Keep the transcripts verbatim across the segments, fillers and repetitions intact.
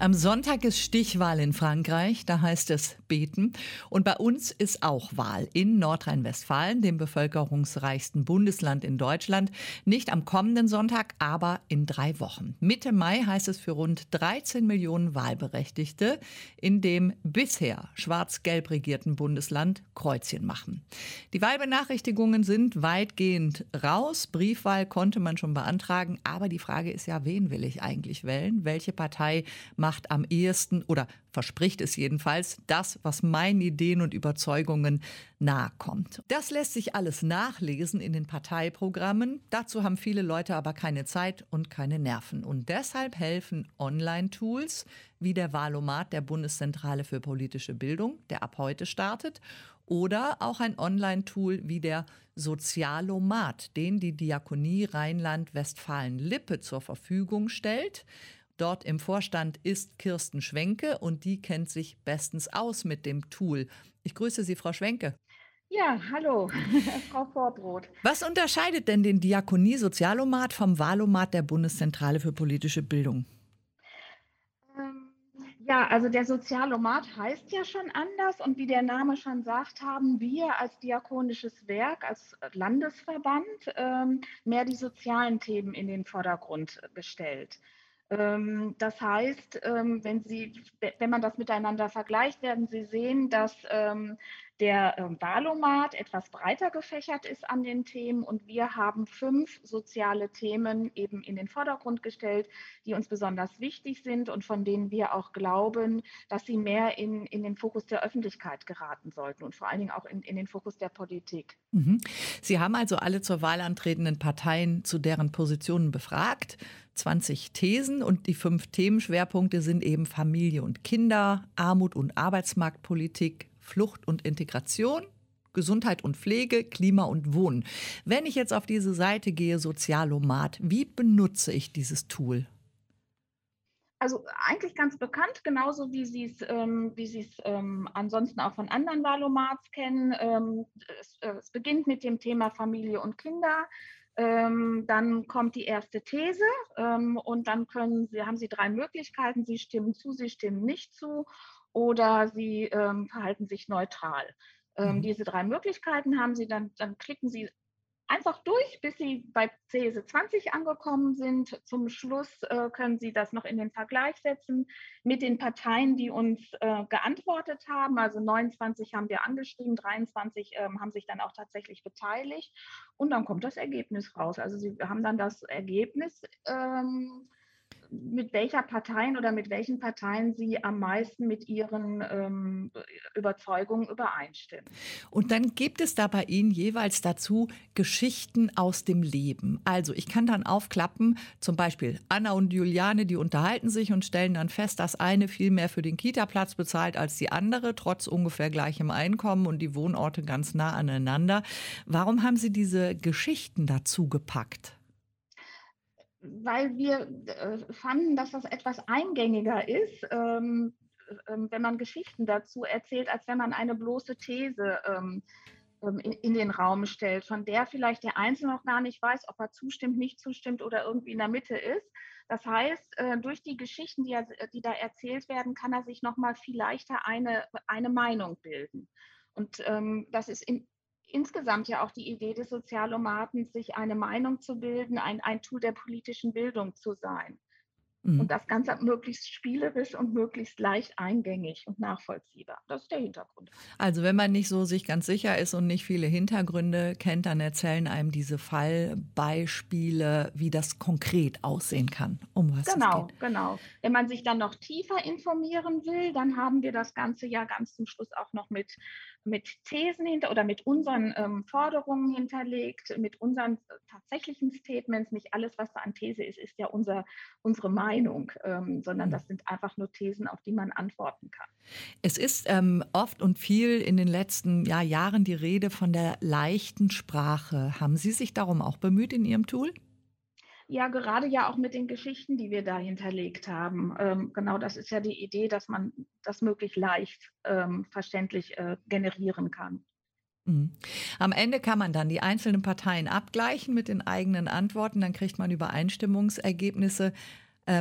Am Sonntag ist Stichwahl in Frankreich, da heißt es beten. Und bei uns ist auch Wahl in Nordrhein-Westfalen, dem bevölkerungsreichsten Bundesland in Deutschland. Nicht am kommenden Sonntag, aber in drei Wochen. Mitte Mai heißt es für rund dreizehn Millionen Wahlberechtigte in dem bisher schwarz-gelb regierten Bundesland Kreuzchen machen. Die Wahlbenachrichtigungen sind weitgehend raus. Briefwahl konnte man schon beantragen. Aber die Frage ist ja, wen will ich eigentlich wählen? Welche Partei macht am ehesten oder verspricht es jedenfalls das, was meinen Ideen und Überzeugungen nahe kommt. Das lässt sich alles nachlesen in den Parteiprogrammen. Dazu haben viele Leute aber keine Zeit und keine Nerven. Und deshalb helfen Online-Tools wie der Wahlomat der Bundeszentrale für politische Bildung, der ab heute startet, oder auch ein Online-Tool wie der Sozialomat, den die Diakonie Rheinland-Westfalen-Lippe zur Verfügung stellt. Dort im Vorstand ist Kirsten Schwenke und die kennt sich bestens aus mit dem Tool. Ich grüße Sie, Frau Schwenke. Ja, hallo, Frau Vorbrot. Was unterscheidet denn den Diakonie-Sozialomat vom Wahlomat der Bundeszentrale für politische Bildung? Ähm, ja, also der Sozialomat heißt ja schon anders und wie der Name schon sagt, haben wir als diakonisches Werk, als Landesverband ähm, mehr die sozialen Themen in den Vordergrund gestellt. Das heißt, wenn Sie, wenn man das miteinander vergleicht, werden Sie sehen, dass der Wahlomat etwas breiter gefächert ist an den Themen und wir haben fünf soziale Themen eben in den Vordergrund gestellt, die uns besonders wichtig sind und von denen wir auch glauben, dass sie mehr in, in den Fokus der Öffentlichkeit geraten sollten und vor allen Dingen auch in, in den Fokus der Politik. Mhm. Sie haben also alle zur Wahl antretenden Parteien zu deren Positionen befragt. zwanzig Thesen und die fünf Themenschwerpunkte sind eben Familie und Kinder, Armut und Arbeitsmarktpolitik, Flucht und Integration, Gesundheit und Pflege, Klima und Wohnen. Wenn ich jetzt auf diese Seite gehe, Sozialomat, wie benutze ich dieses Tool? Also eigentlich ganz bekannt, genauso wie Sie es ähm, wie Sie es ähm, ansonsten auch von anderen Wahlomats kennen. Ähm, es, äh, es beginnt mit dem Thema Familie und Kinder. Ähm, dann kommt die erste These ähm, und dann können Sie, haben Sie drei Möglichkeiten. Sie stimmen zu, Sie stimmen nicht zu oder Sie ähm, verhalten sich neutral. Ähm, Mhm. diese drei Möglichkeiten haben Sie, dann, dann klicken Sie einfach durch, bis Sie bei These zwanzig angekommen sind. Zum Schluss äh, können Sie das noch in den Vergleich setzen mit den Parteien, die uns äh, geantwortet haben. Also neunundzwanzig haben wir angeschrieben, dreiundzwanzig ähm, haben sich dann auch tatsächlich beteiligt. Und dann kommt das Ergebnis raus. Also Sie haben dann das Ergebnis, ähm, mit welcher Parteien oder mit welchen Parteien Sie am meisten mit Ihren ähm, Überzeugungen übereinstimmen. Und dann gibt es da bei Ihnen jeweils dazu Geschichten aus dem Leben. Also ich kann dann aufklappen, zum Beispiel Anna und Juliane, die unterhalten sich und stellen dann fest, dass eine viel mehr für den Kita-Platz bezahlt als die andere, trotz ungefähr gleichem Einkommen und die Wohnorte ganz nah aneinander. Warum haben Sie diese Geschichten dazu gepackt? Weil wir äh, fanden, dass das etwas eingängiger ist, ähm, äh, wenn man Geschichten dazu erzählt, als wenn man eine bloße These ähm, ähm, in, in den Raum stellt, von der vielleicht der Einzelne noch gar nicht weiß, ob er zustimmt, nicht zustimmt oder irgendwie in der Mitte ist. Das heißt, äh, durch die Geschichten, die, er, die da erzählt werden, kann er sich noch mal viel leichter eine, eine Meinung bilden. Und ähm, das ist in, insgesamt ja auch die Idee des Sozialomatens, sich eine Meinung zu bilden, ein, ein Tool der politischen Bildung zu sein. Und Mhm. das Ganze möglichst spielerisch und möglichst leicht eingängig und nachvollziehbar. Das ist der Hintergrund. Also wenn man nicht so sich ganz sicher ist und nicht viele Hintergründe kennt, dann erzählen einem diese Fallbeispiele, wie das konkret aussehen kann, um was es geht. Genau, genau. Wenn man sich dann noch tiefer informieren will, dann haben wir das Ganze ja ganz zum Schluss auch noch mit, mit Thesen hinter oder mit unseren ähm, Forderungen hinterlegt, mit unseren äh, tatsächlichen Statements. Nicht alles, was da an These ist, ist ja unser, unsere Meinung, ähm, sondern das sind einfach nur Thesen, auf die man antworten kann. Es ist ähm, oft und viel in den letzten ja, Jahren die Rede von der leichten Sprache. Haben Sie sich darum auch bemüht in Ihrem Tool? Ja, gerade ja auch mit den Geschichten, die wir da hinterlegt haben. Ähm, genau, das ist ja die Idee, dass man das möglichst leicht ähm, verständlich äh, generieren kann. Mhm. Am Ende kann man dann die einzelnen Parteien abgleichen mit den eigenen Antworten, dann kriegt man Übereinstimmungsergebnisse. Ähm,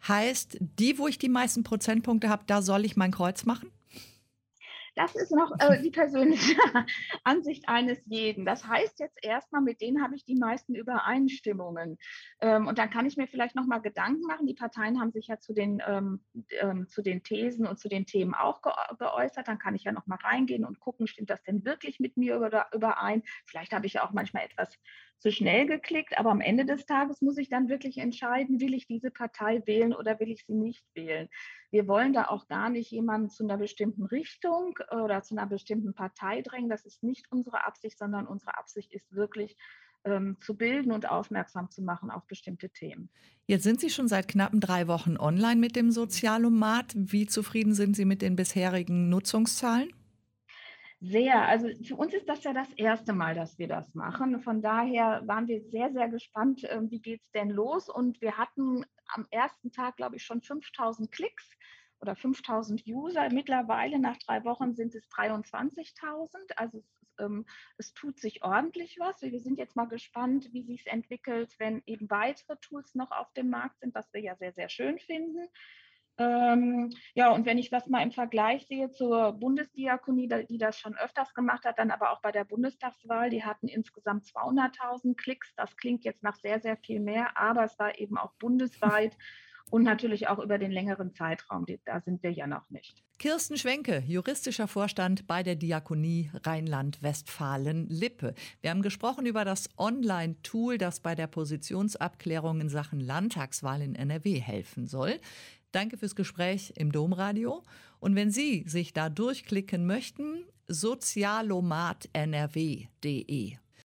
Heißt, die, wo ich die meisten Prozentpunkte habe, da soll ich mein Kreuz machen? Das ist noch äh, die persönliche Ansicht eines jeden. Das heißt jetzt erstmal, mit denen habe ich die meisten Übereinstimmungen. Ähm, und dann kann ich mir vielleicht noch mal Gedanken machen. Die Parteien haben sich ja zu den, ähm, ähm, zu den Thesen und zu den Themen auch ge geäußert. Dann kann ich ja noch mal reingehen und gucken, stimmt das denn wirklich mit mir über überein? Vielleicht habe ich ja auch manchmal etwas zu schnell geklickt, aber am Ende des Tages muss ich dann wirklich entscheiden, will ich diese Partei wählen oder will ich sie nicht wählen. Wir wollen da auch gar nicht jemanden zu einer bestimmten Richtung oder zu einer bestimmten Partei drängen. Das ist nicht unsere Absicht, sondern unsere Absicht ist wirklich, ähm, zu bilden und aufmerksam zu machen auf bestimmte Themen. Jetzt sind Sie schon seit knappen drei Wochen online mit dem Sozialomat. Wie zufrieden sind Sie mit den bisherigen Nutzungszahlen? Sehr. Also für uns ist das ja das erste Mal, dass wir das machen. Von daher waren wir sehr, sehr gespannt, ähm, wie geht's denn los? Und wir hatten am ersten Tag, glaube ich, schon fünftausend Klicks oder fünftausend User. Mittlerweile nach drei Wochen sind es dreiundzwanzigtausend. Also es, ist, ähm, es tut sich ordentlich was. Wir sind jetzt mal gespannt, wie sich es entwickelt, wenn eben weitere Tools noch auf dem Markt sind, was wir ja sehr, sehr schön finden. Ähm, ja, und wenn ich das mal im Vergleich sehe zur Bundesdiakonie, da- die das schon öfters gemacht hat, dann aber auch bei der Bundestagswahl, die hatten insgesamt zweihunderttausend Klicks. Das klingt jetzt nach sehr, sehr viel mehr, aber es war eben auch bundesweit und natürlich auch über den längeren Zeitraum. Die- Da sind wir ja noch nicht. Kirsten Schwenke, juristischer Vorstand bei der Diakonie Rheinland-Westfalen-Lippe. Wir haben gesprochen über das Online-Tool, das bei der Positionsabklärung in Sachen Landtagswahl in N R W helfen soll. Danke fürs Gespräch im Domradio. Und wenn Sie sich da durchklicken möchten, sozialomat n r w punkt d e.